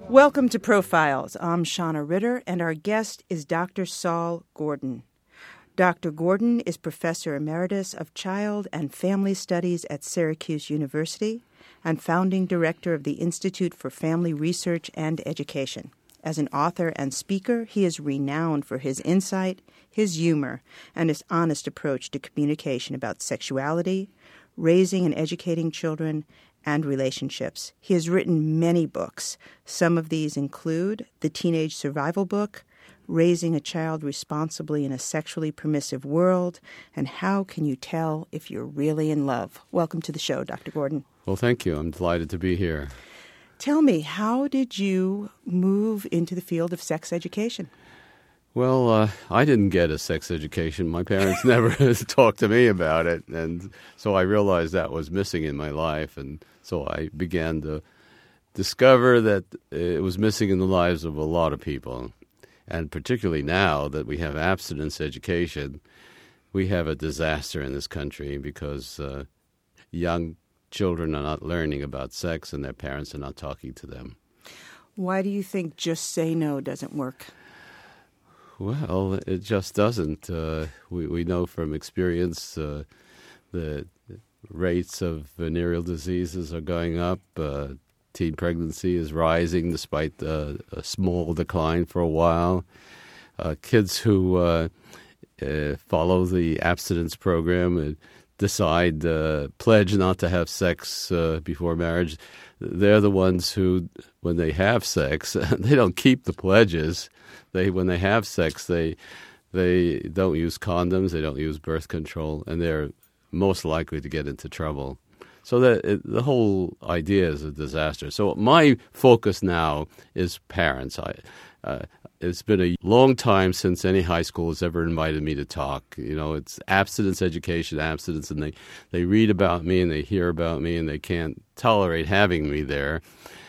Welcome to Profiles. I'm Shauna Ritter, and our guest is Dr. Saul Gordon. Dr. Gordon is Professor Emeritus of Child and Family Studies at Syracuse University and founding director of the Institute for Family Research and Education. As an author and speaker, he is renowned for his insight, his humor, and his honest approach to communication about sexuality, raising and educating children, and relationships. He has written many books. Some of these include the Teenage Survival Book, Raising a Child Responsibly in a Sexually Permissive World, and How Can You Tell If You're Really in Love? Welcome to the show, Dr. Gordon. Well, thank you. I'm delighted to be here. Tell me, how did you move into the field of sex education? Well, I didn't get a sex education. My parents never talked to me about it, and so I realized that was missing in my life, and so I began to discover that it was missing in the lives of a lot of people, and particularly now that we have abstinence education, we have a disaster in this country because young children are not learning about sex and their parents are not talking to them. Why do you think just say no doesn't work? Well, it just doesn't. We know from experience the rates of venereal diseases are going up. Teen pregnancy is rising despite a small decline for a while. Kids who follow the abstinence program and decide, pledge not to have sex before marriage, they're the ones who, when they have sex, they don't keep the pledges. When they have sex, they don't use condoms, they don't use birth control, and they're most likely to get into trouble. So the whole idea is a disaster. So my focus now is parents. It's been a long time since any high school has ever invited me to talk. You know, it's abstinence education, abstinence, and they read about me and they hear about me and they can't tolerate having me there.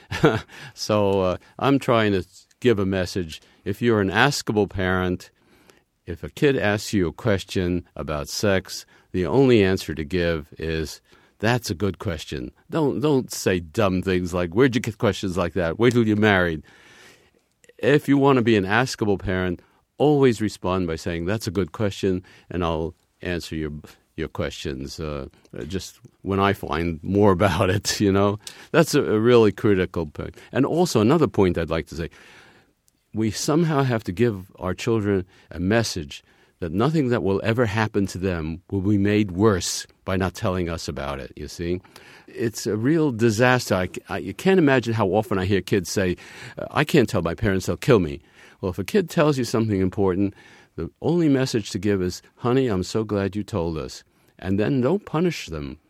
So I'm trying to give a message. If you're an askable parent, if a kid asks you a question about sex, the only answer to give is, that's a good question. Don't say dumb things like, where'd you get questions like that? Wait till you're married. If you want to be an askable parent, always respond by saying, that's a good question, and I'll answer your questions just when I find more about it, you know. That's a really critical point. And also another point I'd like to say, we somehow have to give our children a message that nothing that will ever happen to them will be made worse by not telling us about it, you see. It's a real disaster. You can't imagine how often I hear kids say, I can't tell my parents, they'll kill me. Well, if a kid tells you something important, the only message to give is, honey, I'm so glad you told us. And then don't punish them.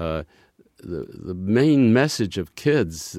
The main message of kids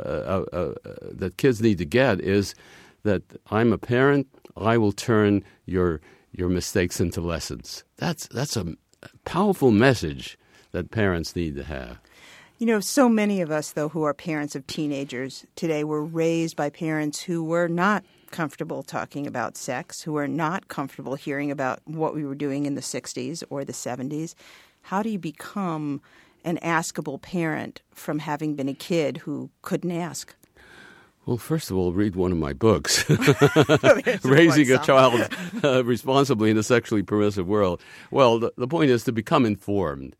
that kids need to get is that I'm a parent, I will turn your mistakes into lessons. That's a powerful message that parents need to have. You know, so many of us, though, who are parents of teenagers today were raised by parents who were not comfortable talking about sex, who were not comfortable hearing about what we were doing in the 60s or the 70s. How do you become an askable parent from having been a kid who couldn't ask? Well, first of all, read one of my books, Raising a Child Responsibly in a Sexually Permissive World. Well, the point is to become informed.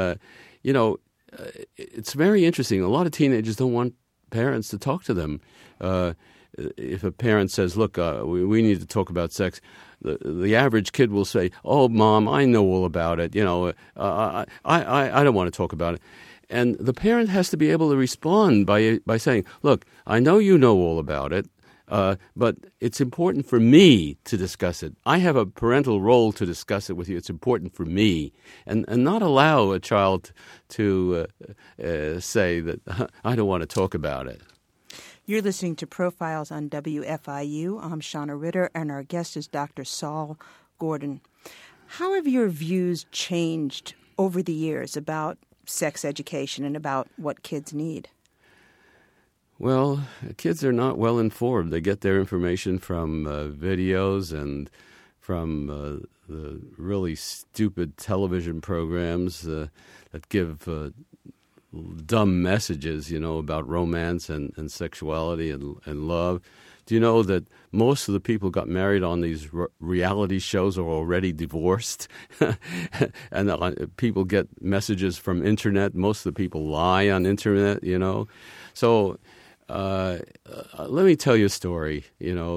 It's very interesting. A lot of teenagers don't want parents to talk to them. If a parent says, look, we need to talk about sex, the average kid will say, oh, Mom, I know all about it. You know, I don't want to talk about it. And the parent has to be able to respond by saying, look, I know you know all about it, but it's important for me to discuss it. I have a parental role to discuss it with you. It's important for me. And not allow a child to say that I don't want to talk about it. You're listening to Profiles on WFIU. I'm Shauna Ritter, and our guest is Dr. Saul Gordon. How have your views changed over the years about sex education and about what kids need? Well, kids are not well informed. They get their information from videos and from the really stupid television programs that give dumb messages, about romance and sexuality and love. Do you know that most of the people who got married on these reality shows are already divorced? And people get messages from internet. Most of the people lie on internet, So let me tell you a story,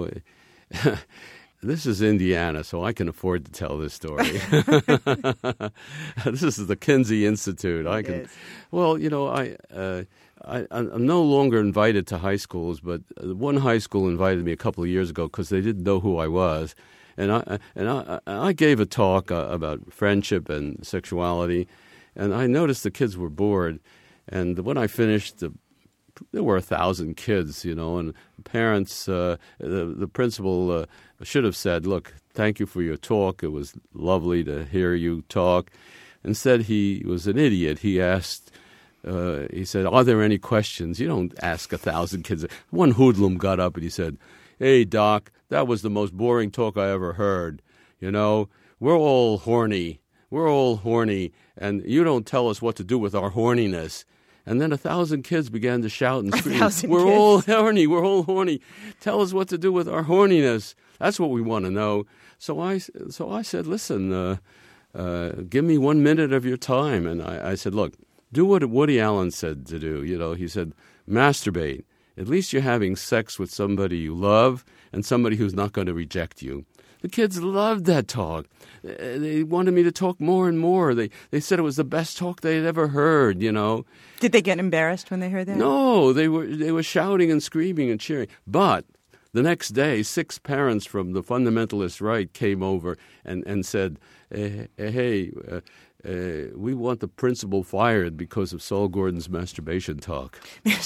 This is Indiana, so I can afford to tell this story. This is the Kinsey Institute. I'm no longer invited to high schools, but one high school invited me a couple of years ago because they didn't know who I was, and I gave a talk about friendship and sexuality, and I noticed the kids were bored, and when I finished, there were 1,000 kids, and parents. The principal should have said, "Look, thank you for your talk. It was lovely to hear you talk." Instead, he was an idiot. He asked. He said, "Are there any questions?" You don't ask 1,000 kids. One hoodlum got up and he said, "Hey, Doc, that was the most boring talk I ever heard. We're all horny. We're all horny, and you don't tell us what to do with our horniness." And then 1,000 kids began to shout and scream, "We're all horny, we're all horny. Tell us what to do with our horniness. That's what we want to know." So I said, "Listen, give me 1 minute of your time." And I said, "Look, do what Woody Allen said to do." He said, "Masturbate. At least you're having sex with somebody you love and somebody who's not going to reject you." The kids loved that talk. They wanted me to talk more and more. They said it was the best talk they had ever heard, Did they get embarrassed when they heard that? No, they were shouting and screaming and cheering. But the next day, 6 parents from the fundamentalist right came over and said, hey, we want the principal fired because of Saul Gordon's masturbation talk.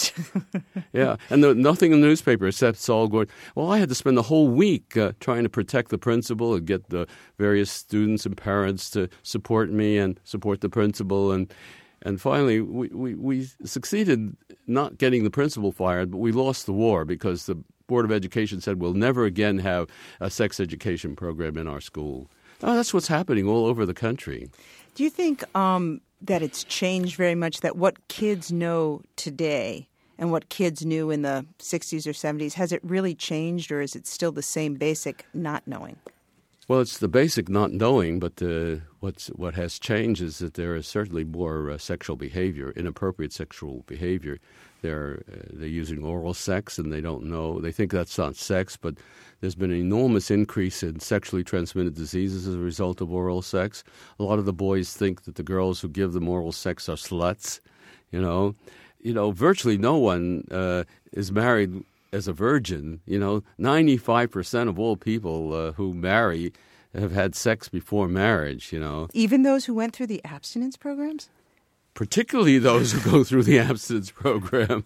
Yeah, and nothing in the newspaper except Saul Gordon. Well, I had to spend the whole week trying to protect the principal and get the various students and parents to support me and support the principal. And finally, we succeeded not getting the principal fired, but we lost the war because the Board of Education said we'll never again have a sex education program in our school. Oh, that's what's happening all over the country. Do you think that it's changed very much, that what kids know today and what kids knew in the 60s or 70s, has it really changed, or is it still the same basic not knowing? Well, it's the basic not knowing, but what has changed is that there is certainly more sexual behavior, inappropriate sexual behavior. They're using oral sex, and they don't know. They think that's not sex, but there's been an enormous increase in sexually transmitted diseases as a result of oral sex. A lot of the boys think that the girls who give them oral sex are sluts. Virtually no one is married as a virgin. 95% of all people who marry have had sex before marriage. Even those who went through the abstinence programs? Particularly those who go through the abstinence program.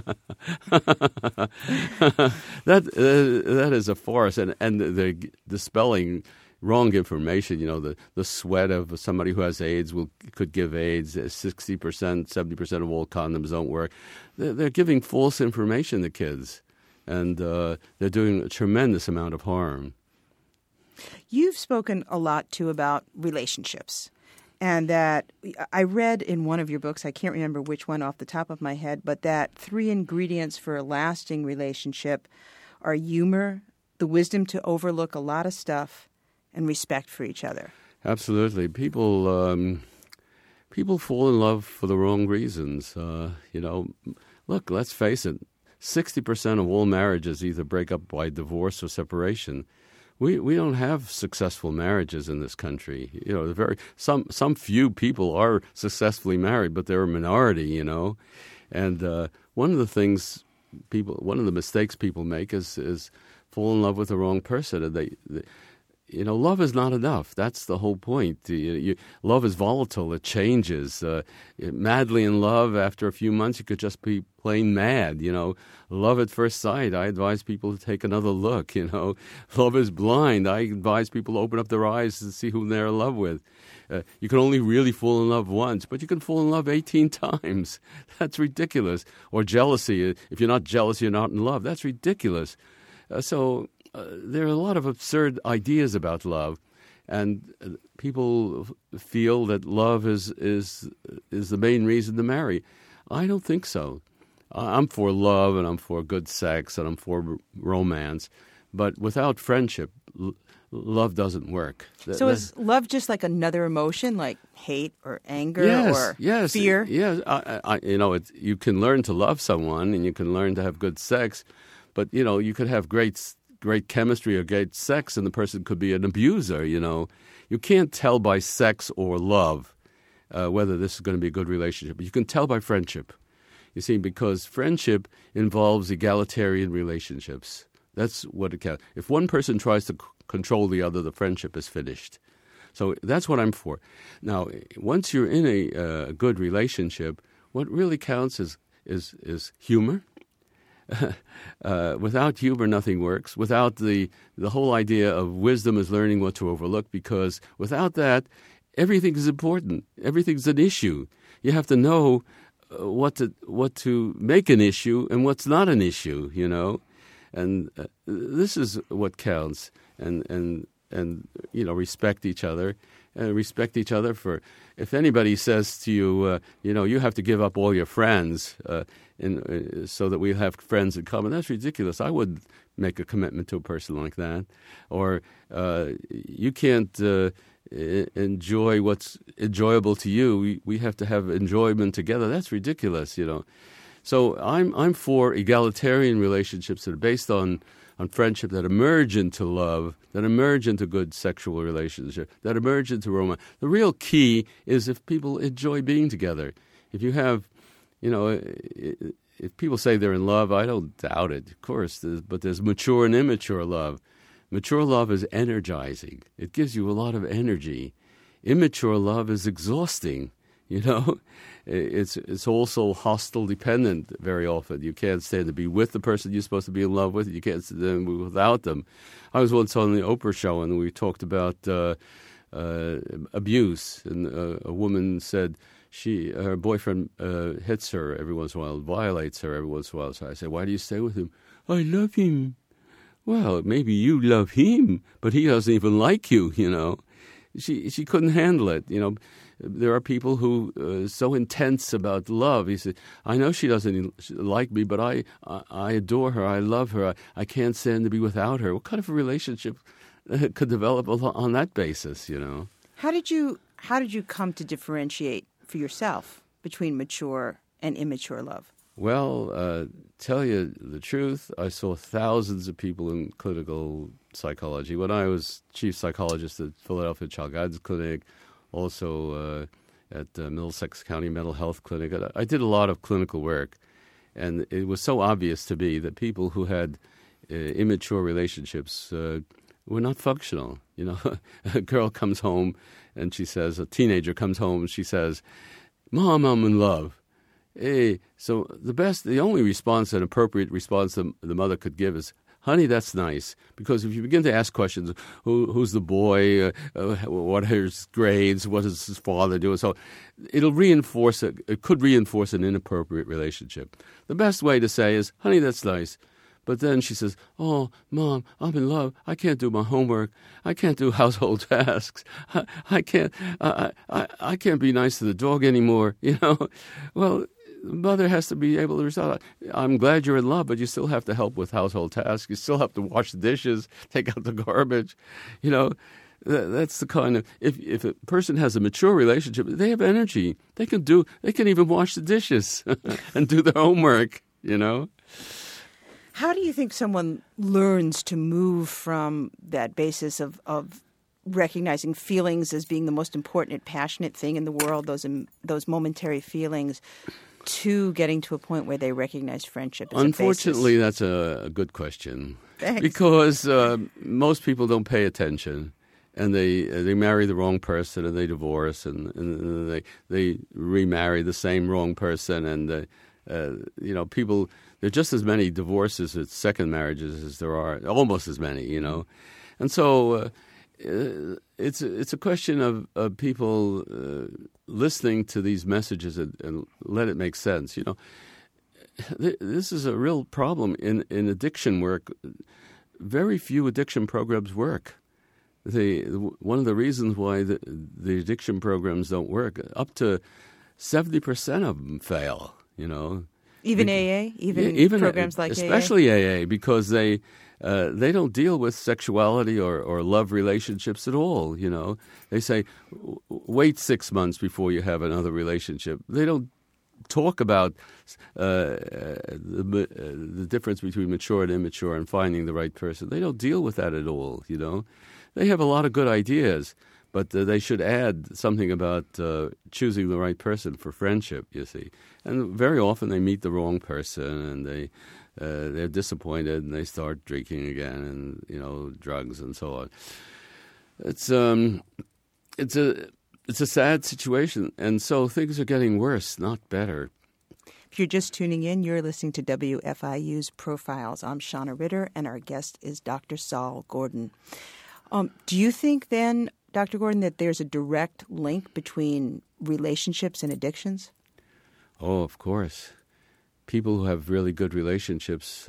That is a farce, and they're dispelling wrong information. The sweat of somebody who has AIDS could give AIDS. 60%, 70% of all condoms don't work. They're giving false information to kids, and they're doing a tremendous amount of harm. You've spoken a lot, too, about relationships. And that I read in one of your books, I can't remember which one off the top of my head, but that 3 ingredients for a lasting relationship are humor, the wisdom to overlook a lot of stuff, and respect for each other. Absolutely. People fall in love for the wrong reasons. Look, let's face it, 60% of all marriages either break up by divorce or separation. We don't have successful marriages in this country. Some few people are successfully married, but they're a minority. And one of the mistakes people make is fall in love with the wrong person. And love is not enough. That's the whole point. Love is volatile. It changes. Madly in love, after a few months, you could just be plain mad. Love at first sight. I advise people to take another look. Love is blind. I advise people to open up their eyes to see who they're in love with. You can only really fall in love once, but you can fall in love 18 times. That's ridiculous. Or jealousy. If you're not jealous, you're not in love. That's ridiculous. There are a lot of absurd ideas about love, and people feel that love is the main reason to marry. I don't think so. I'm for love, and I'm for good sex, and I'm for romance. But without friendship, love doesn't work. So is love just like another emotion, like hate or anger or fear? Yes. You can learn to love someone, and you can learn to have good sex. But, you could have great chemistry or great sex, and the person could be an abuser, You can't tell by sex or love whether this is going to be a good relationship. But you can tell by friendship. You see, because friendship involves egalitarian relationships. That's what it counts. If one person tries to control the other, the friendship is finished. So that's what I'm for. Now, once you're in a good relationship, what really counts is humor. Without humor, nothing works. Without the whole idea of wisdom is learning what to overlook, because without that, everything is important. Everything's an issue. You have to know what to make an issue and what's not an issue, And this is what counts. And respect each other. Respect each other for, if anybody says to you, you have to give up all your friends so that we have friends in common, that's ridiculous. I wouldn't make a commitment to a person like that. Or you can't enjoy what's enjoyable to you. We have to have enjoyment together. That's ridiculous, So I'm for egalitarian relationships that are based on friendship, that emerge into love, that emerge into good sexual relationship, that emerge into romance. The real key is if people enjoy being together. If you have, if people say they're in love, I don't doubt it, of course, but there's mature and immature love. Mature love is energizing. It gives you a lot of energy. Immature love is exhausting. It's also hostile dependent very often. You can't stand to be with the person you're supposed to be in love with. You can't stand to be without them. I was once on the Oprah show, and we talked about abuse. And a woman said her boyfriend hits her every once in a while, violates her every once in a while. So I said, why do you stay with him? I love him. Well, maybe you love him, but he doesn't even like you, She couldn't handle it, There are people who are so intense about love. He said, I know she doesn't like me, but I adore her. I love her. I can't stand to be without her. What kind of a relationship could develop on that basis, How did you come to differentiate for yourself between mature and immature love? Well, tell you the truth, I saw thousands of people in clinical psychology. When I was chief psychologist at Philadelphia Child Guidance Clinic, also at Middlesex County Mental Health Clinic, I did a lot of clinical work. And it was so obvious to me that people who had immature relationships were not functional. A girl comes home and she says, a teenager comes home and she says, Mom, I'm in love. Hey, so the only response, an appropriate response the mother could give is, honey, that's nice. Because if you begin to ask questions, who's the boy, what are his grades, what does his father do, so it could reinforce an inappropriate relationship. The best way to say is, honey, that's nice. But then she says, oh, Mom, I'm in love. I can't do my homework. I can't do household tasks. I can't be nice to the dog anymore, Well, the mother has to be able to respond. I'm glad you're in love, but you still have to help with household tasks. You still have to wash the dishes, take out the garbage. That's the kind of, if a person has a mature relationship, they have energy. They can even wash the dishes and do their homework, How do you think someone learns to move from that basis of recognizing feelings as being the most important and passionate thing in the world, those momentary feelings, to getting to a point where they recognize friendship as Unfortunately, a basis? That's a good question. Thanks. Because most people don't pay attention, and they marry the wrong person, and they divorce, and they remarry the same wrong person, and people. There are just as many divorces as second marriages as there are, almost as many, And so it's a question of people listening to these messages and let it make sense. This is a real problem in addiction work. Very few addiction programs work. One of the reasons why the addiction programs don't work, up to 70% of them fail. you know. Even AA? Even programs like especially AA, because they don't deal with sexuality or love relationships at all, you know. They say, wait 6 months before you have another relationship. They don't talk about the difference between mature and immature and finding the right person. They don't deal with that at all, you know. They have a lot of good ideas, but they should add something about choosing the right person for friendship, you see. And very often they meet the wrong person, and they're disappointed, and they start drinking again, and, you know, drugs and so on. It's a sad situation, and so things are getting worse, not better. If you're just tuning in, you're listening to WFIU's Profiles. I'm Shauna Ritter, and our guest is Dr. Sol Gordon. Do you think then, Dr. Gordon, that there's a direct link between relationships and addictions? Oh, of course. People who have really good relationships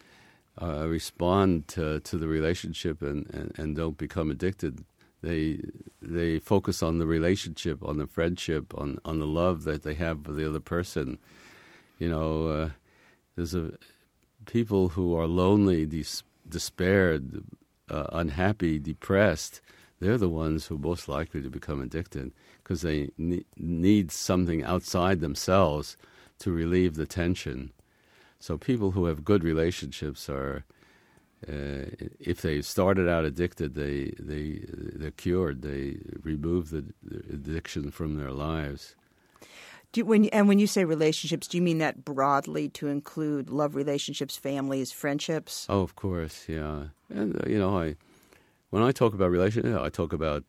respond to the relationship and don't become addicted. They focus on the relationship, on the friendship, on the love that they have for the other person. You know, there's people who are lonely, despaired, unhappy, depressed. They're the ones who are most likely to become addicted because they need something outside themselves to relieve the tension. So people who have good relationships are, if they started out addicted, they're cured. They remove the addiction from their lives. When you say relationships, do you mean that broadly to include love relationships, families, friendships? Oh, of course, yeah. And you know, when I talk about relationships, I talk about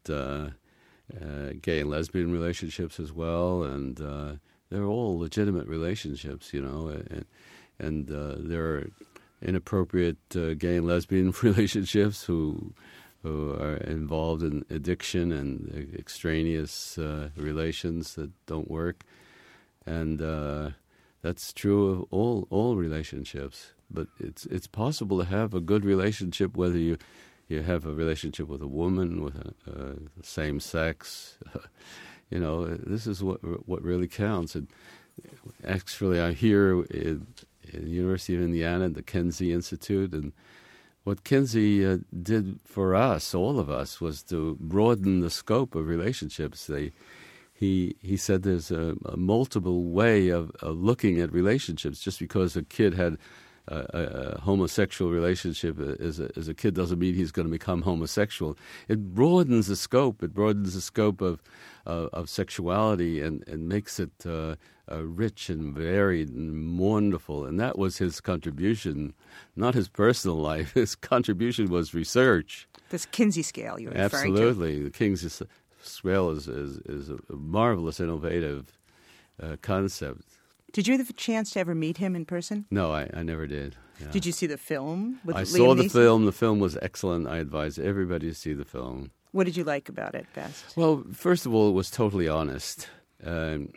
gay and lesbian relationships as well, and they're all legitimate relationships, you know, and there are inappropriate gay and lesbian relationships who are involved in addiction and extraneous relations that don't work, and that's true of all relationships. But it's possible to have a good relationship whether you have a relationship with a woman, with a same sex. You know, this is what really counts. And actually, I hear in the University of Indiana, the Kinsey Institute, and what Kinsey did for us, all of us, was to broaden the scope of relationships. He said there's a multiple way of looking at relationships. Just because a kid had a homosexual relationship as a kid doesn't mean he's going to become homosexual. It broadens the scope. It broadens the scope of sexuality and makes it rich and varied and wonderful. And that was his contribution, not his personal life. His contribution was research. This Kinsey scale you're referring to. Absolutely. The Kinsey scale is a marvelous, innovative concept. Did you have a chance to ever meet him in person? No, I never did. Yeah. Did you see the film with Liam Neeson? Saw the film. The film was excellent. I advise everybody to see the film. What did you like about it best? Well, first of all, it was totally honest. And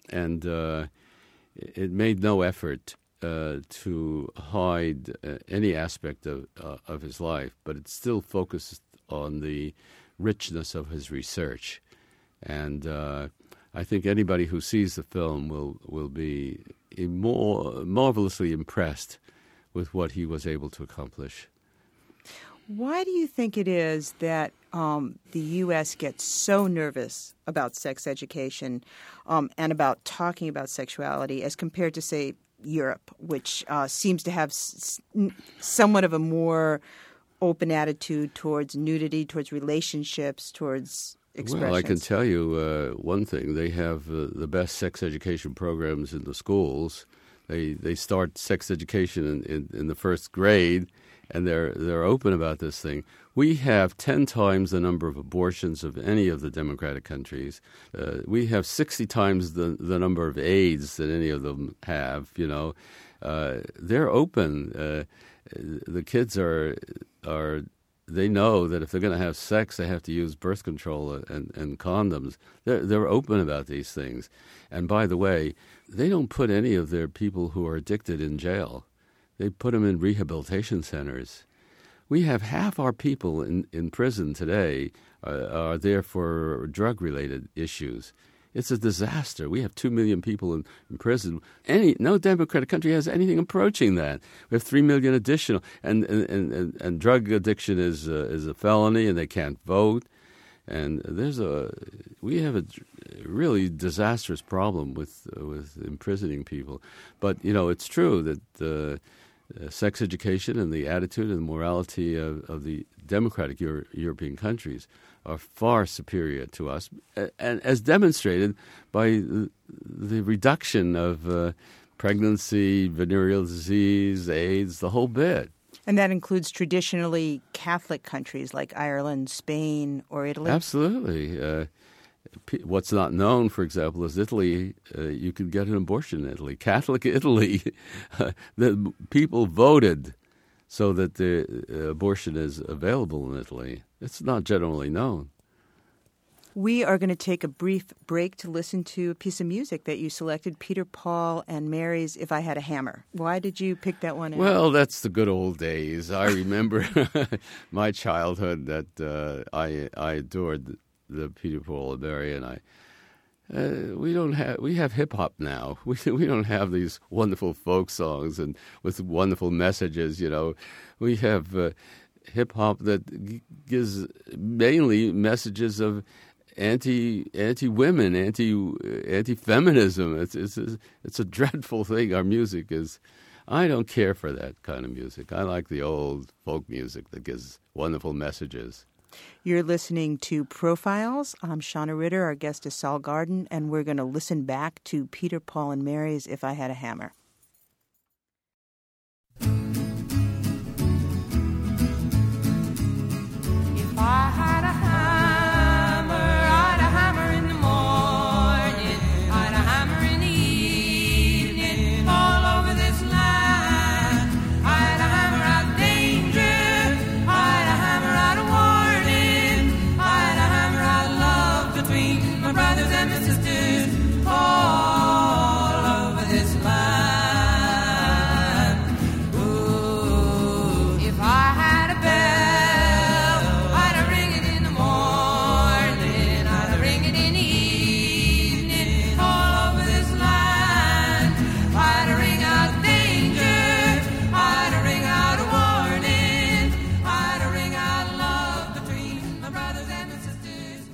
it made no effort to hide any aspect of his life, but it still focused on the richness of his research. And I think anybody who sees the film will be more marvelously impressed with what he was able to accomplish. Why do you think it is that the U.S. gets so nervous about sex education and about talking about sexuality as compared to, say, Europe, which seems to have somewhat of a more open attitude towards nudity, towards relationships, towards expressions? Well, I can tell you one thing. They have the best sex education programs in the schools. They start sex education in the first grade, and they're open about this thing. We have 10 times the number of abortions of any of the democratic countries. We have 60 times the number of AIDS that any of them have. You know, they're open. The kids are. They know that if they're going to have sex, they have to use birth control and condoms. They're open about these things. And by the way, they don't put any of their people who are addicted in jail. They put them in rehabilitation centers. We have half our people in prison today are there for drug-related issues. It's a disaster. We have 2 million people in prison. No democratic country has anything approaching that. We have 3 million additional, and drug addiction is a felony, and they can't vote. And we have a really disastrous problem with imprisoning people. But it's true that sex education and the attitude and morality of the democratic European countries are far superior to us, and as demonstrated by the reduction of pregnancy, venereal disease, AIDS, the whole bit. And that includes traditionally Catholic countries like Ireland, Spain, or Italy? Absolutely. What's not known, for example, is Italy. You could get an abortion in Italy. Catholic Italy, the people voted so that the abortion is available in Italy. It's not generally known. We are going to take a brief break to listen to a piece of music that you selected, Peter, Paul, and Mary's If I Had a Hammer. Why did you pick that one out? Well, that's the good old days. I remember my childhood that I adored the Peter, Paul, and Mary, and we have hip hop now. We don't have these wonderful folk songs and with wonderful messages. We have hip hop that gives mainly messages of anti-women, anti-feminism. It's a dreadful thing. Our music is. I don't care for that kind of music. I like the old folk music that gives wonderful messages. You're listening to Profiles. I'm Shauna Ritter. Our guest is Sol Gordon, and we're going to listen back to Peter, Paul, and Mary's If I Had a Hammer. If I had a hammer, I'd a hammer in the morning, I'd a hammer in the evening, all over this land. I'd a hammer out danger, I'd a hammer out a warning, I'd a hammer out love between my brothers and my sisters, all over this land. Ooh, if I had a bell, I'd ring it in the morning, I'd ring it in the evening, all over this land. I'd ring out danger, I'd ring out a warning, I'd ring out love between my brothers and my sisters.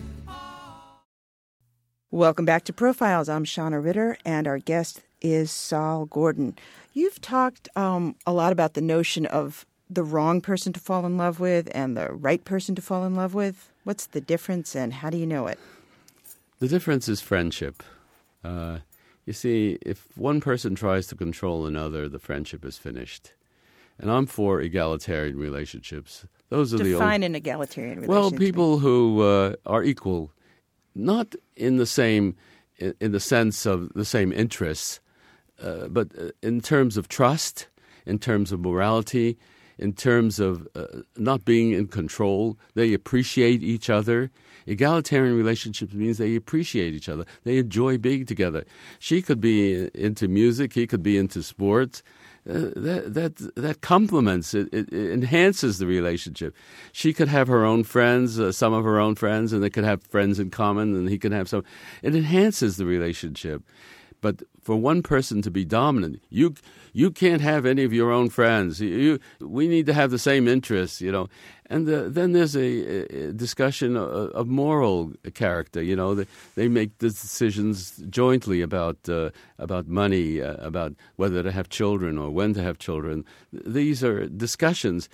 Welcome back to Profiles. I'm Shauna Ritter, and our guest is Sol Gordon. You've talked a lot about the notion of the wrong person to fall in love with and the right person to fall in love with. What's the difference, and how do you know it? The difference is friendship. You see, if one person tries to control another, the friendship is finished. And I'm for egalitarian relationships. Those are Define an egalitarian relationship. Well, people who are equal, not in the sense of the same interests, but in terms of trust, in terms of morality, in terms of not being in control. They appreciate each other. Egalitarian relationships means they appreciate each other. They enjoy being together. She could be into music. He could be into sports. That complements it, enhances the relationship. She could have her own friends, some of her own friends, and they could have friends in common, and he could have some. It enhances the relationship. But for one person to be dominant, you can't have any of your own friends. We need to have the same interests, And then there's a discussion of moral character. They make decisions jointly about money, about whether to have children or when to have children. These are discussions.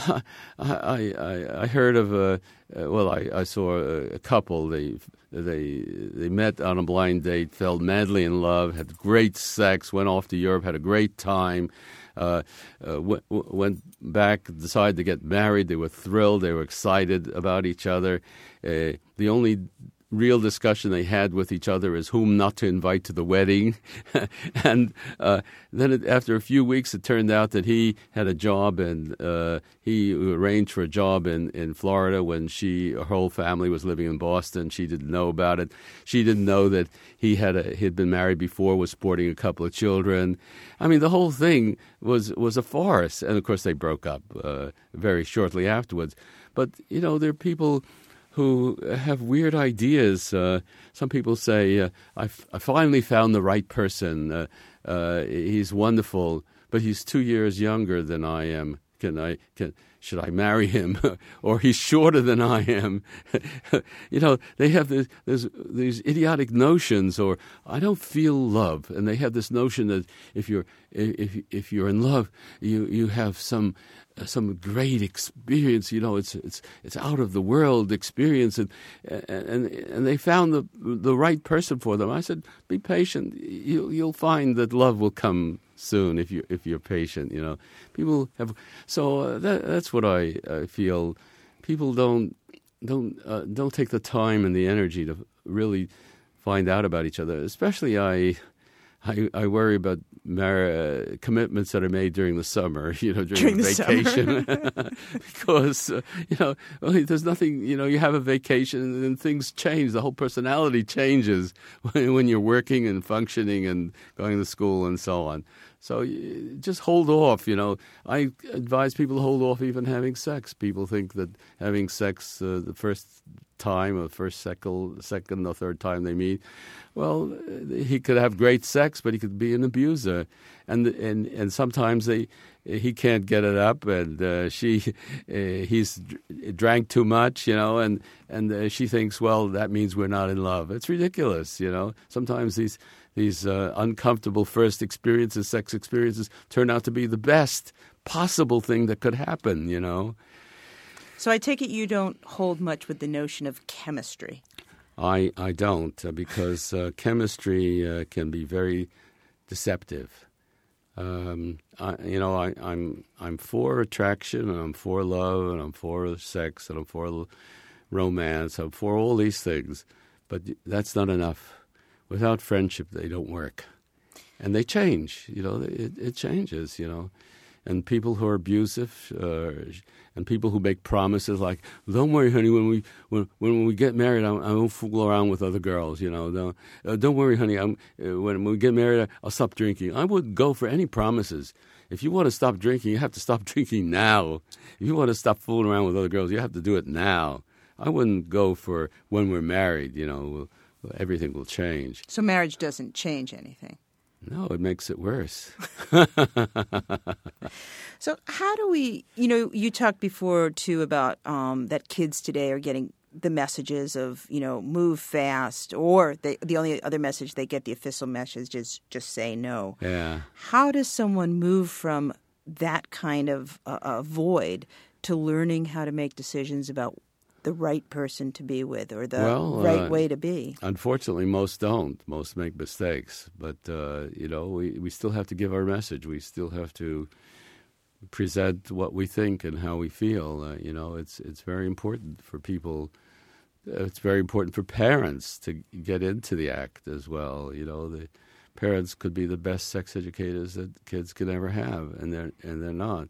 I heard of I saw a couple. They met on a blind date, fell madly in love, had great sex, went off to Europe, had a great time. Went back, decided to get married. They were thrilled. They were excited about each other. The only real discussion they had with each other is whom not to invite to the wedding. And then after a few weeks, it turned out that he had a job, and he arranged for a job in Florida when her whole family was living in Boston. She didn't know about it. She didn't know that he had been married before, was sporting a couple of children. I mean, the whole thing was a farce. And, of course, they broke up very shortly afterwards. But, there are people who have weird ideas. Some people say, I finally found the right person. He's wonderful, but he's 2 years younger than I am. Should I marry him? Or he's shorter than I am. They have these idiotic notions, or I don't feel love. And they have this notion that if you're in love, you have some great experience. It's out of the world experience, and they found the right person for them. I said, be patient. You'll find that love will come soon if you're patient. People have that's what I feel. People don't take the time and the energy to really find out about each other. Especially I worry about commitments that are made during the summer, during vacation, because there's nothing. You have a vacation and things change. The whole personality changes when you're working and functioning and going to school and so on. So just hold off. I advise people to hold off even having sex. People think that having sex the first time or second or third time they meet, well, he could have great sex, but he could be an abuser, and sometimes he can't get it up, and he's drank too much, and she thinks, well, that means we're not in love. It's ridiculous, Sometimes these uncomfortable first experiences, sex experiences, turn out to be the best possible thing that could happen, So I take it you don't hold much with the notion of chemistry. I don't, because chemistry can be very deceptive. I'm for attraction, and I'm for love, and I'm for sex, and I'm for romance. I'm for all these things, but that's not enough. Without friendship, they don't work, and they change. It changes. And people who are abusive, and people who make promises like, "Don't worry, honey, when we get married, I won't fool around with other girls." Don't worry, honey, when we get married, I'll stop drinking. I wouldn't go for any promises. If you want to stop drinking, you have to stop drinking now. If you want to stop fooling around with other girls, you have to do it now. I wouldn't go for when we're married. Everything will change. So marriage doesn't change anything. No, it makes it worse. So how do we, you talked before, too, about that kids today are getting the messages of, move fast, or the only other message they get, the official message, is just say no. Yeah. How does someone move from that kind of void to learning how to make decisions about the right person to be with, or the right way to be? Unfortunately, most don't. Most make mistakes. But, we still have to give our message. We still have to present what we think and how we feel. It's very important for people. It's very important for parents to get into the act as well. The parents could be the best sex educators that kids could ever have, and they're not.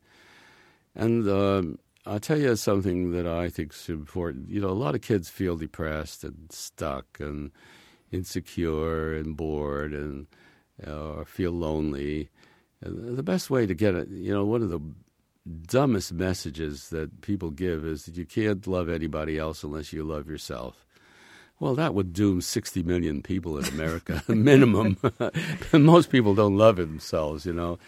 And I'll tell you something that I think is important. A lot of kids feel depressed and stuck and insecure and bored and or feel lonely. And the best way to get it, one of the dumbest messages that people give is that you can't love anybody else unless you love yourself. Well, that would doom 60 million people in America, minimum. Most people don't love themselves,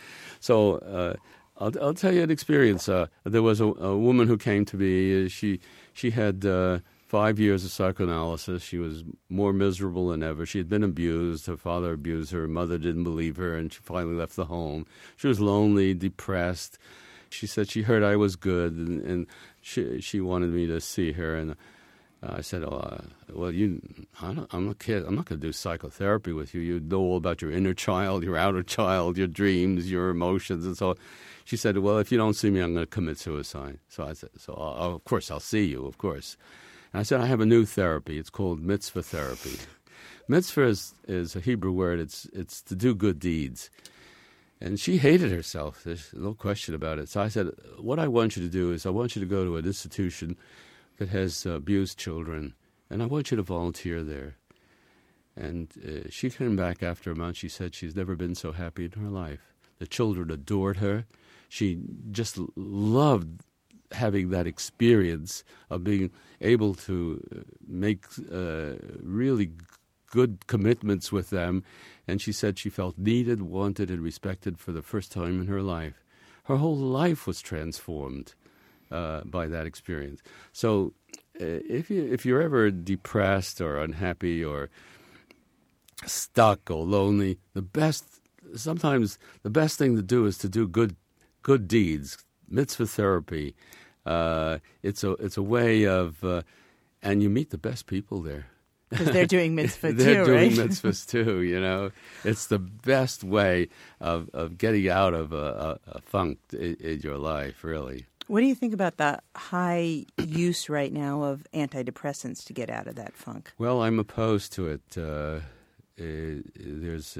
So I'll tell you an experience. There was a woman who came to me. She had 5 years of psychoanalysis. She was more miserable than ever. She had been abused. Her father abused her. Her mother didn't believe her, and she finally left the home. She was lonely, depressed. She said she heard I was good, and she wanted me to see her. And I said, well, I'm a kid. I'm not going to do psychotherapy with you. You know all about your inner child, your outer child, your dreams, your emotions, and so on. She said, well, if you don't see me, I'm going to commit suicide. So I said, of course, I'll see you, of course. And I said, I have a new therapy. It's called mitzvah therapy. Mitzvah is a Hebrew word. It's to do good deeds. And she hated herself. There's no question about it. So I said, what I want you to do is I want you to go to an institution that has abused children, and I want you to volunteer there. And she came back after a month. She said she's never been so happy in her life. The children adored her. She just loved having that experience of being able to make really good commitments with them. And she said she felt needed, wanted, and respected for the first time in her life. Her whole life was transformed by that experience. So if you're ever depressed or unhappy or stuck or lonely, sometimes the best thing to do is to do good deeds, mitzvah therapy. It's a way of, and you meet the best people there. Because they're doing mitzvah they're too, right? doing mitzvahs too, you know. It's the best way of getting out of a funk in your life, really. What do you think about the high use right now of antidepressants to get out of that funk? Well, I'm opposed to it. There's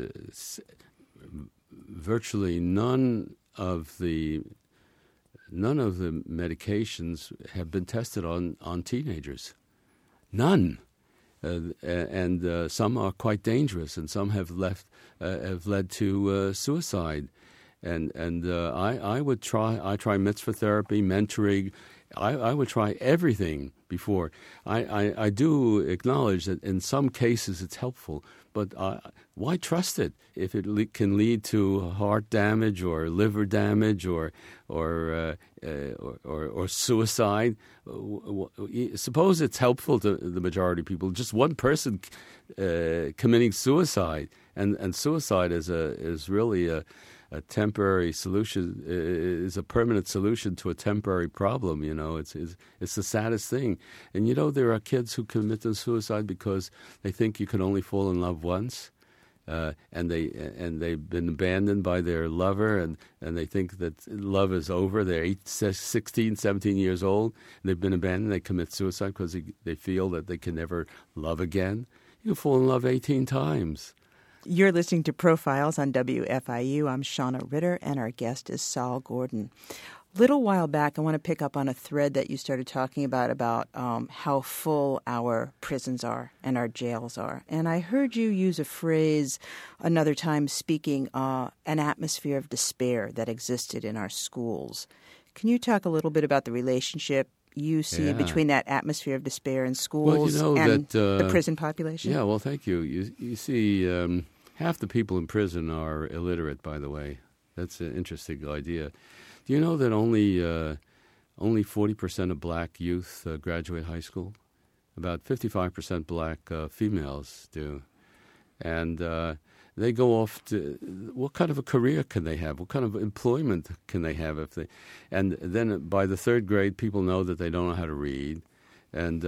virtually none of the medications have been tested on teenagers. None. And some are quite dangerous, and some have led to suicide. And I try mitzvah therapy, mentoring. I would try everything before. I do acknowledge that in some cases it's helpful, but why trust it if it can lead to heart damage or liver damage or suicide? Suppose it's helpful to the majority of people. Just one person committing suicide, and suicide is really a temporary solution, is a permanent solution to a temporary problem. You know, it's the saddest thing. And you know, there are kids who commit suicide because they think you can only fall in love once, and they've been abandoned by their lover, and they think that love is over. They're 16, 17 years old, and they've been abandoned. They commit suicide because they feel that they can never love again. You can fall in love 18 times. You're listening to Profiles on WFIU. I'm Shauna Ritter, and our guest is Sol Gordon. A little while back, I want to pick up on a thread that you started talking about how full our prisons are and our jails are. And I heard you use a phrase another time speaking, an atmosphere of despair that existed in our schools. Can you talk a little bit about the relationship you see between that atmosphere of despair in schools and the prison population? Yeah, well, thank you. You see, half the people in prison are illiterate, by the way. That's an interesting idea. Do you know that only 40% of black youth graduate high school? About 55% black females do. And they go off to, what kind of a career can they have? What kind of employment can they have? And then by the third grade, people know that they don't know how to read. And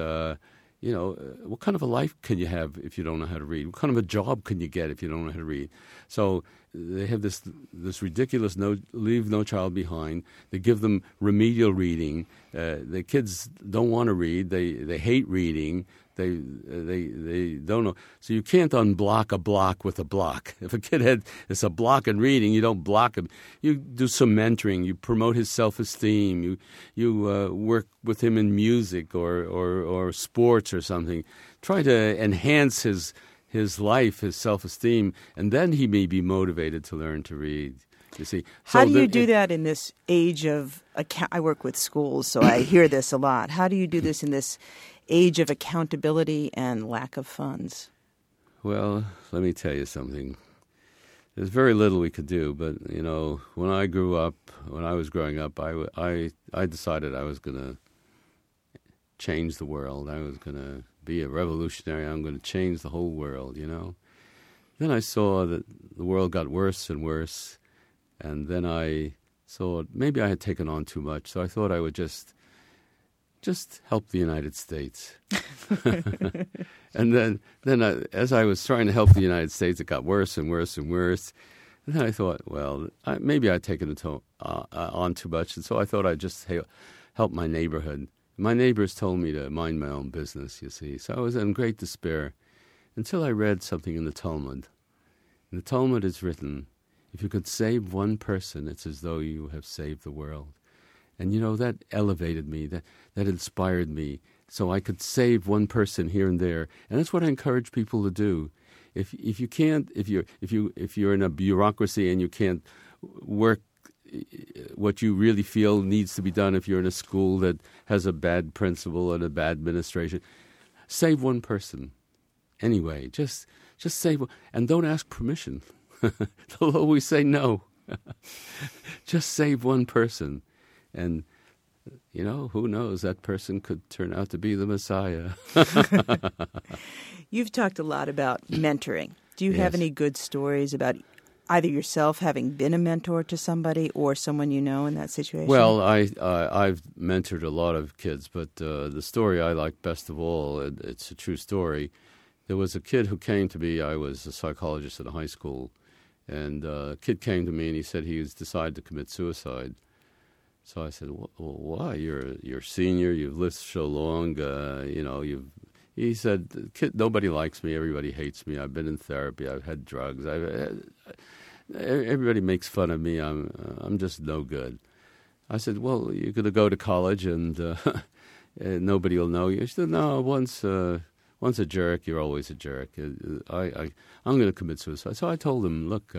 what kind of a life can you have if you don't know how to read? What kind of a job can you get if you don't know how to read? So they have this ridiculous leave no child behind. They give them remedial reading. The kids don't want to read. They hate reading. They don't know. So you can't unblock a block with a block. If a kid it's a block in reading, you don't block him. You do some mentoring. You promote his self-esteem. You work with him in music or sports or something. Try to enhance his life, his self-esteem, and then he may be motivated to learn to read. You see, how do you do that in this age of? I work with schools, so I hear this a lot. How do you do this in this age of accountability and lack of funds? Well, let me tell you something. There's very little we could do, but you know, when I was growing up, I decided I was going to change the world. I was going to be a revolutionary. I'm going to change the whole world, you know. Then I saw that the world got worse and worse, and then I saw maybe I had taken on too much, so I thought I would just help the United States. And then as I was trying to help the United States, it got worse and worse and worse. And then I thought, well, maybe I'd taken on too much, and so I thought I'd just help my neighborhood. My neighbors told me to mind my own business, you see. So I was in great despair until I read something in the Talmud. In the Talmud is written, if you could save one person, it's as though you have saved the world. And, you know, that elevated me, that inspired me, so I could save one person here and there. And that's what I encourage people to do. If you're in a bureaucracy and you can't work what you really feel needs to be done if you're in a school that has a bad principal and a bad administration. Save one person. Anyway, just save one. And don't ask permission. They'll always say no. Just save one person. And, who knows? That person could turn out to be the Messiah. You've talked a lot about mentoring. Do you have Yes. any good stories about either yourself having been a mentor to somebody or someone you know in that situation? Well, I've mentored a lot of kids, but the story I like best of all, it's a true story. There was a kid who came to me. I was a psychologist at a high school, and a kid came to me and he said he was decided to commit suicide. So I said, well, why? You're a senior. You've lived so long. He said, kid, nobody likes me. Everybody hates me. I've been in therapy. I've had drugs. Everybody makes fun of me. I'm just no good. I said, well, you're going to go to college and nobody will know you. She said, no, once a jerk, you're always a jerk. I'm going to commit suicide. So I told him, look,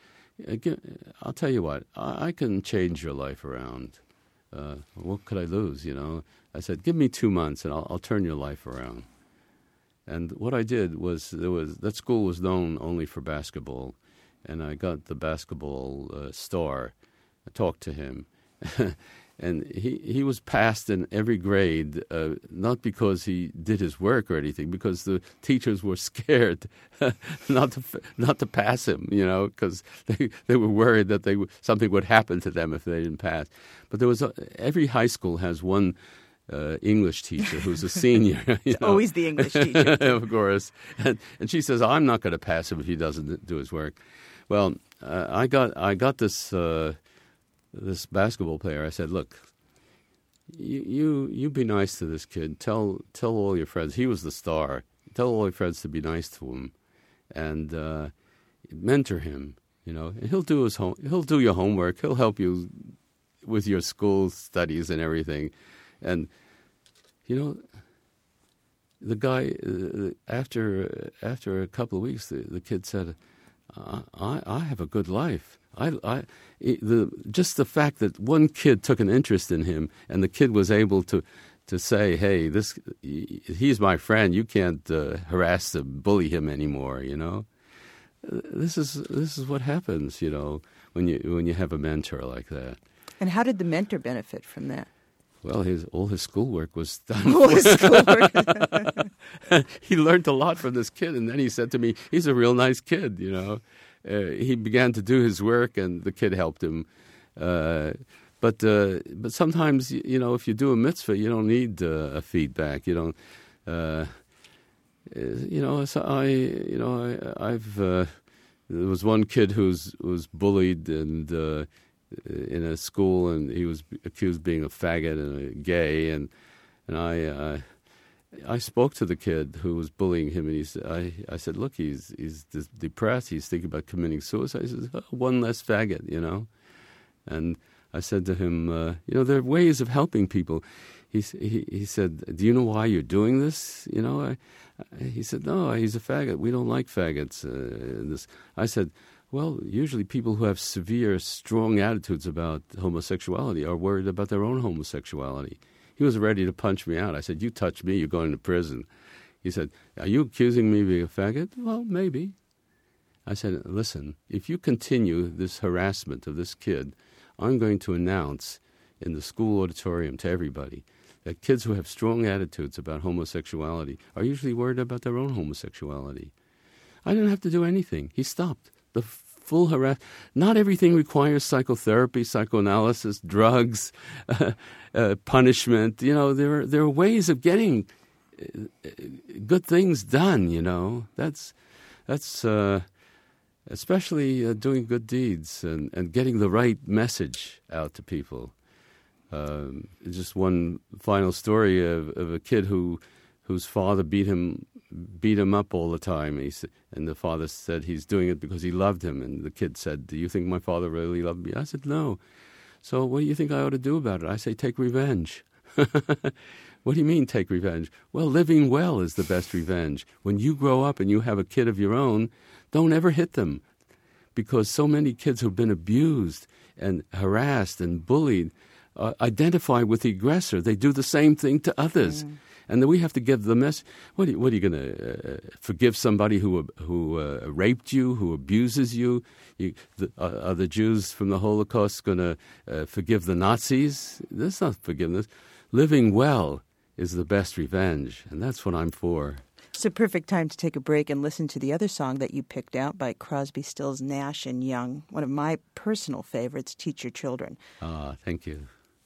I'll tell you what, I can change your life around. What could I lose, I said, give me 2 months and I'll turn your life around. And what I did was, that school was known only for basketball, and I got the basketball star. I talked to him, and he was passed in every grade, not because he did his work or anything, because the teachers were scared not to pass him, because they were worried that something would happen to them if they didn't pass. But there was every high school has one English teacher who's a senior. Always the English teacher. Of course. And she says, I'm not going to pass him if he doesn't do his work. Well, I got this this basketball player. I said, look, you be nice to this kid. Tell all your friends. He was the star. Tell all your friends to be nice to him, and mentor him. And he'll do He'll do your homework. He'll help you with your school studies and everything. And the guy after a couple of weeks, the kid said, "I have a good life. Just the fact that one kid took an interest in him, and the kid was able to say, "Hey, he's my friend. You can't harass him, bully him anymore." This is what happens. When you have a mentor like that. And how did the mentor benefit from that? Well, all his schoolwork was done. All his schoolwork. He learned a lot from this kid, and then he said to me, he's a real nice kid, He began to do his work, and the kid helped him. But sometimes, if you do a mitzvah, you don't need a feedback. You don't, so there was one kid who was bullied and in a school, and he was accused of being a faggot and a gay, and I spoke to the kid who was bullying him, and I said, look, he's depressed, he's thinking about committing suicide. He says, one less faggot, And I said to him, there are ways of helping people. He said, do you know why you're doing this? He said, no, he's a faggot. We don't like faggots. I said, well, usually people who have severe, strong attitudes about homosexuality are worried about their own homosexuality. He was ready to punch me out. I said, you touch me, you're going to prison. He said, are you accusing me of being a faggot? Well, maybe. I said, listen, if you continue this harassment of this kid, I'm going to announce in the school auditorium to everybody that kids who have strong attitudes about homosexuality are usually worried about their own homosexuality. I didn't have to do anything. He stopped. The full harassment. Not everything requires psychotherapy, psychoanalysis, drugs, punishment. There are ways of getting good things done. That's especially doing good deeds and getting the right message out to people. Just one final story of a kid whose father beat him up all the time. And the father said he's doing it because he loved him. And the kid said, do you think my father really loved me? I said, no. So what do you think I ought to do about it? I say, take revenge. What do you mean, take revenge? Well, living well is the best revenge. When you grow up and you have a kid of your own, don't ever hit them. because so many kids who've been abused and harassed and bullied identify with the aggressor. They do the same thing to others. And then we have to give the message. What are you going to forgive somebody who raped you, who abuses you? Are the Jews from the Holocaust going to forgive the Nazis? That's not forgiveness. Living well is the best revenge, and that's what I'm for. It's a perfect time to take a break and listen to the other song that you picked out by Crosby, Stills, Nash & Young, one of my personal favorites, Teach Your Children. Thank you.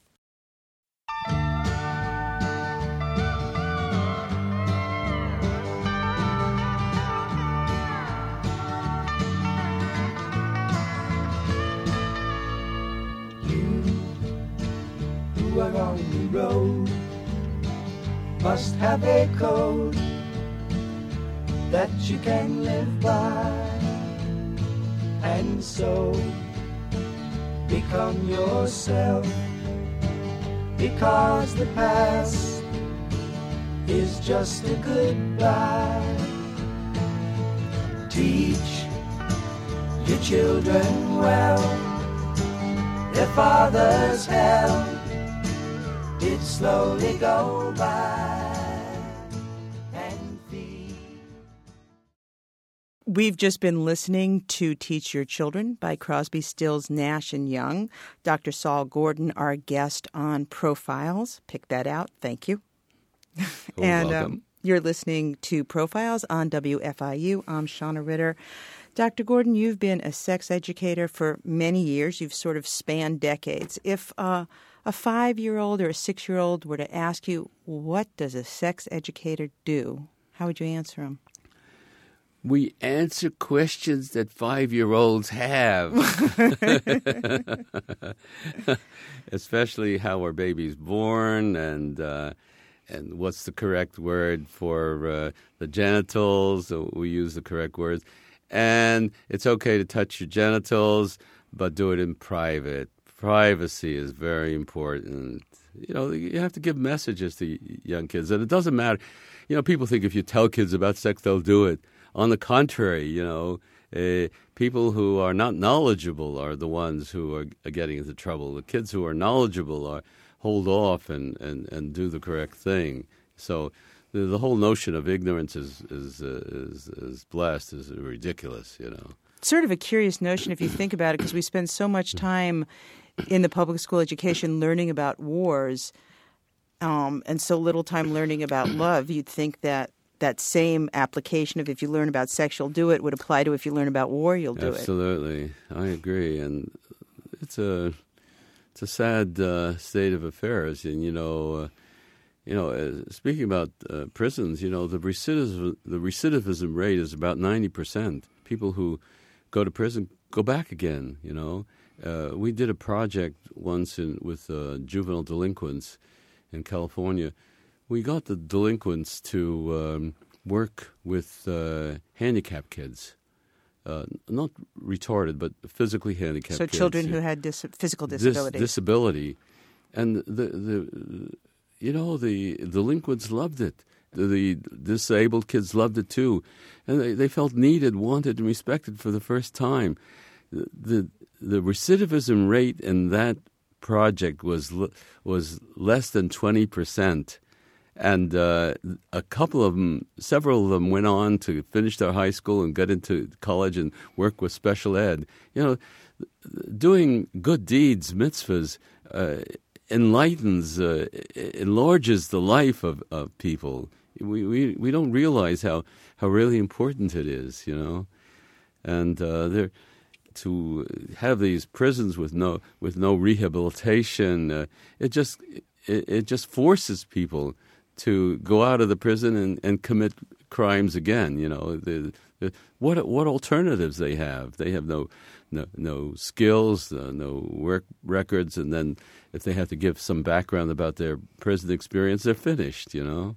Who are on the road must have a code that you can live by, and so become yourself, because the past is just a goodbye. Teach your children well, their father's hell did slowly go by and feed. We've just been listening to Teach Your Children by Crosby, Stills, Nash & Young. Dr. Saul Gordon, our guest on Profiles. Pick that out. Thank you. Welcome. You're listening to Profiles on WFIU. I'm Shauna Ritter. Dr. Gordon, you've been a sex educator for many years. You've sort of spanned decades. If a 5-year-old or a 6-year-old were to ask you, what does a sex educator do? How would you answer them? We answer questions that 5-year-olds have. Especially how are babies born and what's the correct word for the genitals. So we use the correct words. And it's okay to touch your genitals, but do it in private. Privacy is very important. You have to give messages to young kids. And it doesn't matter. People think if you tell kids about sex, they'll do it. On the contrary, people who are not knowledgeable are the ones who are getting into trouble. The kids who are knowledgeable hold off and do the correct thing. So the whole notion of ignorance is blessed, is ridiculous, Sort of a curious notion if you think about it, because we spend so much time in the public school education learning about wars and so little time learning about love. You'd think that same application of if you learn about sex, you'll do it, would apply to if you learn about war, you'll do it. Absolutely. I agree. And it's a sad state of affairs. And, speaking about prisons, the recidivism rate is about 90%. People who go to prison go back again, We did a project once with juvenile delinquents in California. We got the delinquents to work with handicapped kids, not retarded, but physically handicapped kids. So children who had physical disability. Disability. And the delinquents loved it. The disabled kids loved it too. And they felt needed, wanted, and respected for the first time. The recidivism rate in that project was less than 20%. And several of them went on to finish their high school and get into college and work with special ed. Doing good deeds, mitzvahs, enlightens, enlarges the life of people. We don't realize how really important it is, And to have these prisons with no rehabilitation, it just forces people to go out of the prison and commit crimes again. What alternatives they have? They have no skills, no work records, and then if they have to give some background about their prison experience, they're finished.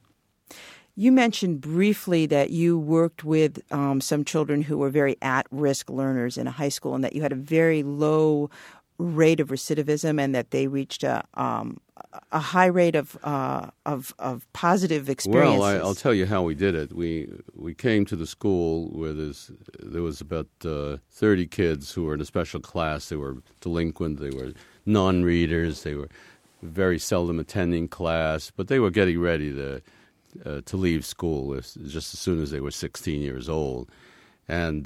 You mentioned briefly that you worked with some children who were very at-risk learners in a high school, and that you had a very low rate of recidivism, and that they reached a a high rate of positive experiences. Well, I'll tell you how we did it. We came to the school where there was about 30 kids who were in a special class. They were delinquent. They were non-readers. They were very seldom attending class, but they were getting ready to leave school just as soon as they were 16 years old. And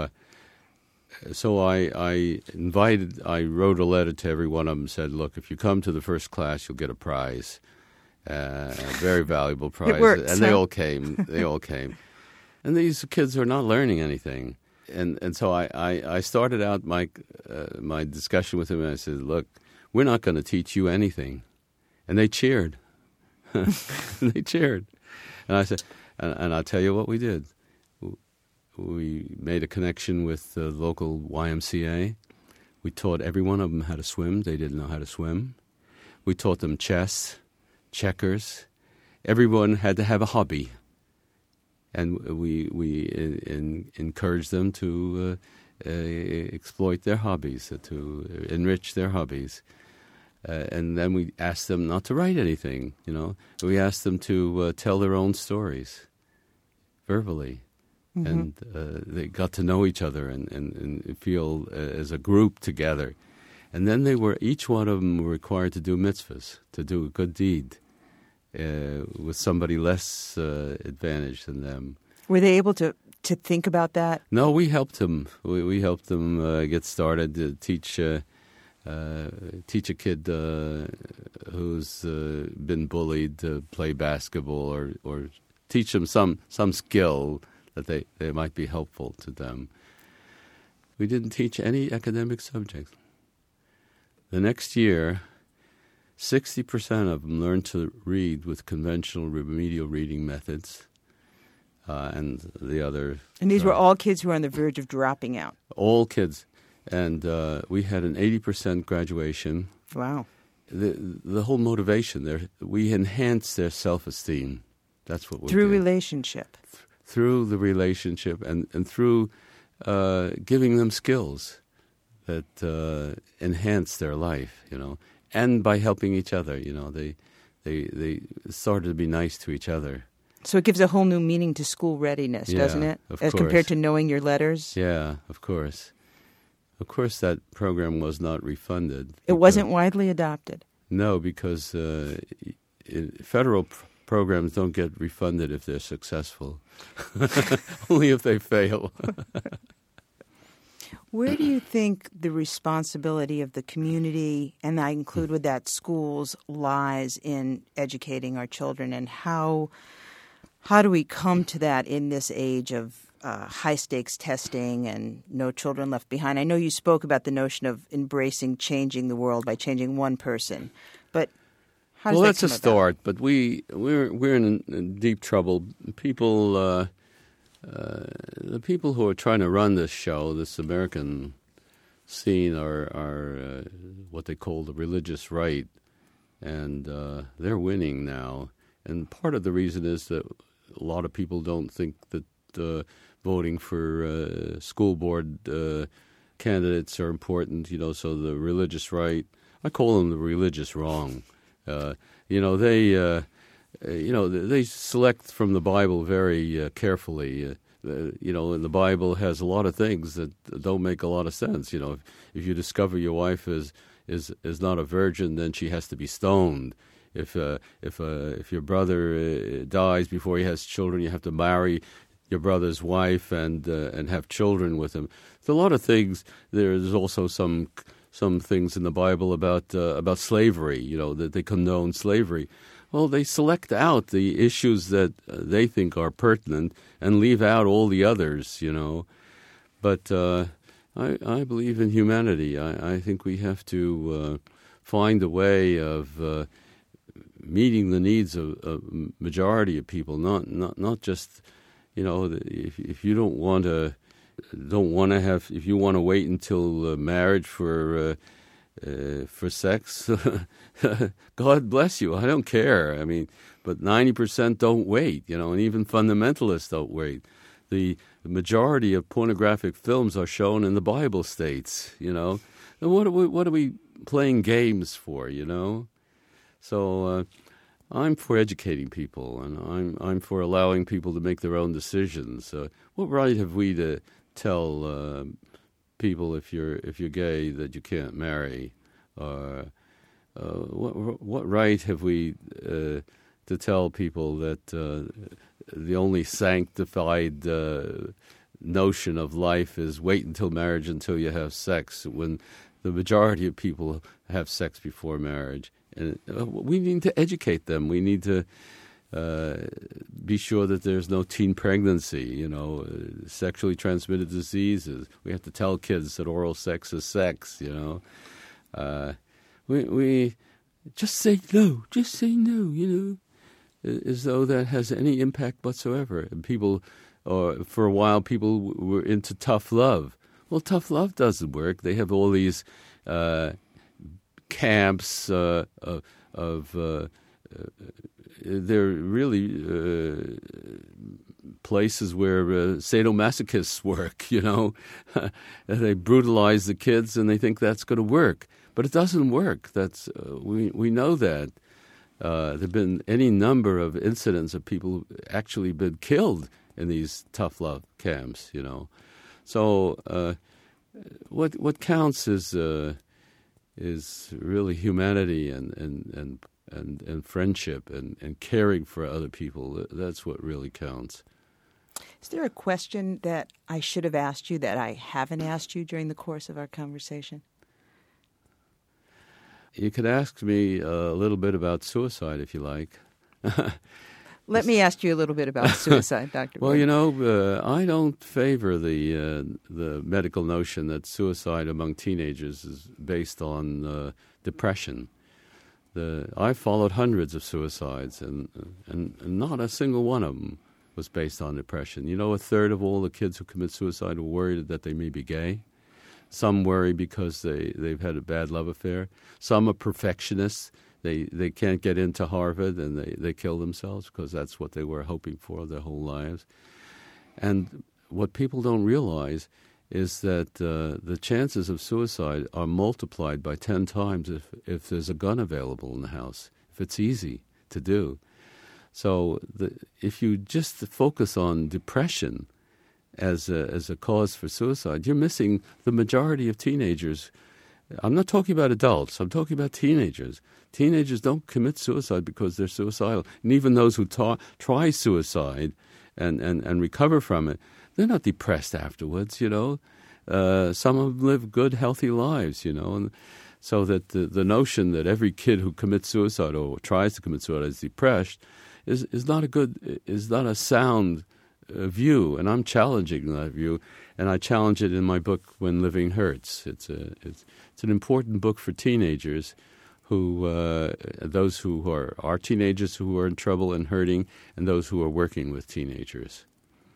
so I wrote a letter to every one of them and said, look, if you come to the first class, you'll get a prize, a very valuable prize. It worked, and they all came. They all came. And these kids are not learning anything. And so I started out my discussion with them, and I said, look, we're not going to teach you anything. And they cheered. They cheered. And I said, and I'll tell you what we did. We made a connection with the local YMCA. We taught every one of them how to swim. They didn't know how to swim. We taught them chess, checkers. Everyone had to have a hobby. And we encouraged them to exploit their hobbies, to enrich their hobbies. And then we asked them not to write anything, We asked them to tell their own stories verbally. Mm-hmm. And they got to know each other and feel as a group together. And then each one of them were required to do mitzvahs, to do a good deed with somebody less advantaged than them. Were they able to think about that? No, we helped them. We helped them get started to teach a kid who's been bullied to play basketball or teach them some skill that they might be helpful to them. We didn't teach any academic subjects. The next year, 60% of them learned to read with conventional remedial reading methods, and the other... And these were all kids who were on the verge of dropping out. All kids. And we had an 80% graduation. Wow. The whole motivation, we enhanced their self-esteem. That's what we did. Through relationship. Through the relationship and through giving them skills that enhance their life, and by helping each other, they started to be nice to each other. So it gives a whole new meaning to school readiness, doesn't it? Of As course. Compared to knowing your letters? Yeah, of course. Of course, that program was not refunded. It wasn't widely adopted. No, because federal programs don't get refunded if they're successful. Only if they fail. Where do you think the responsibility of the community, and I include with that schools, lies in educating our children, and how do we come to that in this age of high-stakes testing and no children left behind? I know you spoke about the notion of embracing changing the world by changing one person, but how does that that's come a about? start, but we're in deep trouble. People, the people who are trying to run this show, this American scene, are what they call the religious right, and they're winning now. And part of the reason is that a lot of people don't think that voting for school board candidates are important. So the religious right, I call them the religious wrong. They select from the Bible very carefully. And the Bible has a lot of things that don't make a lot of sense. If you discover your wife is not a virgin, then she has to be stoned. If your brother dies before he has children, you have to marry your brother's wife and have children with him. There's a lot of things. There's also some things in the Bible about slavery, that they condone slavery. Well, they select out the issues that they think are pertinent and leave out all the others, But I believe in humanity. I think we have to find a way of meeting the needs of a majority of people, not just, if you don't want to have, if you want to wait until marriage for sex, God bless you. I don't care. I mean, but 90% don't wait, and even fundamentalists don't wait. The majority of pornographic films are shown in the Bible states, And what are we playing games for, So I'm for educating people, and I'm for allowing people to make their own decisions. What right have we to tell people if you're gay that you can't marry? Or what right have we to tell people that the only sanctified notion of life is wait until marriage until you have sex, when the majority of people have sex before marriage? And we need to educate them. We need to be sure that there's no teen pregnancy, sexually transmitted diseases. We have to tell kids that oral sex is sex, We just say no, as though that has any impact whatsoever. And people, for a while, people were into tough love. Well, tough love doesn't work. They have all these camps they're really places where sadomasochists work, They brutalize the kids and they think that's going to work. But it doesn't work. That's we know that. There have been any number of incidents of people actually been killed in these tough love camps, So what counts is really humanity and friendship and caring for other people. That's what really counts. Is there a question that I should have asked you that I haven't asked you during the course of our conversation? You could ask me a little bit about suicide if you like. Let me ask you a little bit about suicide, Dr. Well, I don't favor the medical notion that suicide among teenagers is based on depression. I followed hundreds of suicides, and not a single one of them was based on depression. A third of all the kids who commit suicide are worried that they may be gay. Some worry because they've had a bad love affair. Some are perfectionists. They can't get into Harvard, and they kill themselves because that's what they were hoping for their whole lives. And what people don't realize is that the chances of suicide are multiplied by 10 times if there's a gun available in the house, if it's easy to do. So if you just focus on depression as a cause for suicide, you're missing the majority of teenagers. I'm not talking about adults. I'm talking about teenagers. Teenagers don't commit suicide because they're suicidal. And even those who try suicide and recover from it, they're not depressed afterwards, Some of them live good, healthy lives, And so that the notion that every kid who commits suicide or tries to commit suicide is depressed is not a sound view. And I'm challenging that view, and I challenge it in my book, When Living Hurts. It's an important book for teenagers those who are teenagers who are in trouble and hurting, and those who are working with teenagers.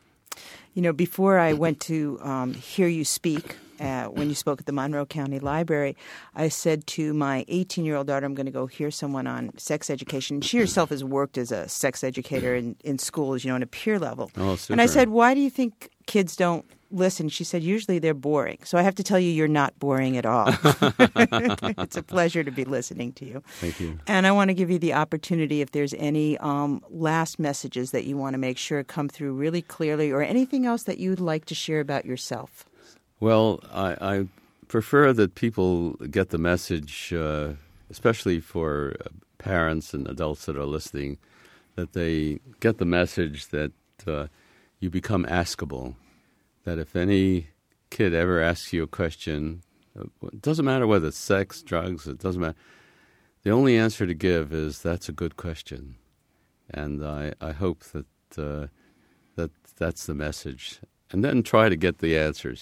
Before I went to hear you speak, when you spoke at the Monroe County Library, I said to my 18-year-old daughter, I'm going to go hear someone on sex education. She herself has worked as a sex educator in schools, on a peer level. Oh, super. And I said, why do you think kids don't listen? She said, usually they're boring. So I have to tell you, you're not boring at all. It's a pleasure to be listening to you. Thank you. And I want to give you the opportunity, if there's any last messages that you want to make sure come through really clearly, or anything else that you'd like to share about yourself. Well, I prefer that people get the message, especially for parents and adults that are listening, that they get the message that you become askable. That if any kid ever asks you a question, it doesn't matter whether it's sex, drugs, it doesn't matter. The only answer to give is, that's a good question. And I hope that that's the message. And then try to get the answers,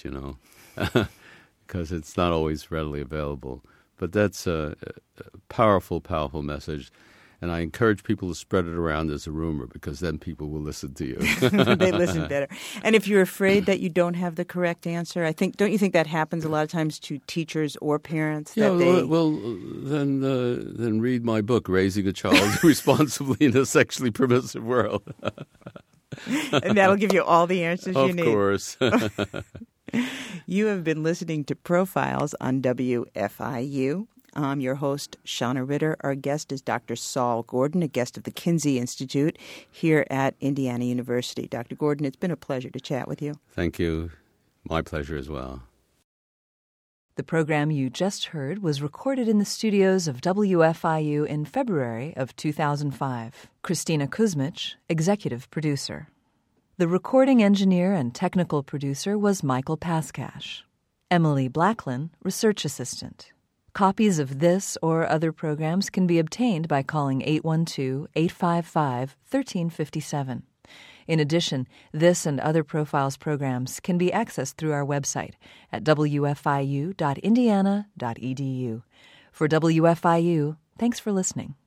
because it's not always readily available. But that's a powerful, powerful message. And I encourage people to spread it around as a rumor, because then people will listen to you. They listen better. And if you're afraid that you don't have the correct answer, don't you think that happens a lot of times to teachers or parents? Then read my book, Raising a Child Responsibly in a Sexually Permissive World. And that'll give you all the answers you need. Of course. You have been listening to Profiles on WFIU. I'm your host, Shauna Ritter. Our guest is Dr. Saul Gordon, a guest of the Kinsey Institute here at Indiana University. Dr. Gordon, it's been a pleasure to chat with you. Thank you. My pleasure as well. The program you just heard was recorded in the studios of WFIU in February of 2005. Christina Kuzmich, executive producer. The recording engineer and technical producer was Michael Paskash. Emily Blacklin, research assistant. Copies of this or other programs can be obtained by calling 812-855-1357. In addition, this and other Profiles programs can be accessed through our website at wfiu.indiana.edu. For WFIU, thanks for listening.